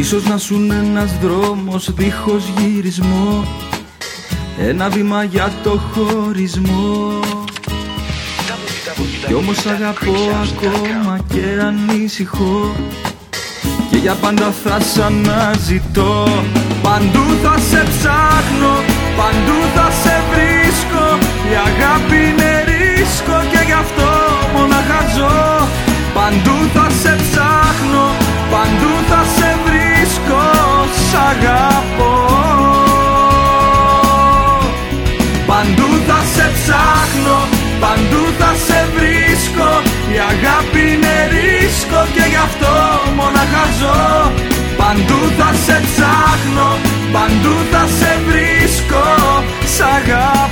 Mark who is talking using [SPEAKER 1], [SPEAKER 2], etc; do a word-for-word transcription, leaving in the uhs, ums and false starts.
[SPEAKER 1] Ίσως να σουν ένας δρόμος δίχως γυρισμό, ένα βήμα για το χωρισμό. Κι όμως αγαπώ ακόμα και ανησυχώ, και για πάντα θα σ' αναζητώ. Παντού θα σε ψάχνω, παντού θα σε βρίσκω. Η αγάπη είναι ρίσκο και γι' αυτό μόναχα ζω. Παντού θα σε ψάχνω, παντού θα σε βρίσκω. Σ' αγαπώ. Παντού θα σε ψάχνω, παντού θα σε βρίσκω. Η αγάπη είναι ρίσκο και γι' αυτό μόναχα ζω. Παντού θα σε ψάχνω, παντού θα σε βρίσκω. Σ' αγαπώ.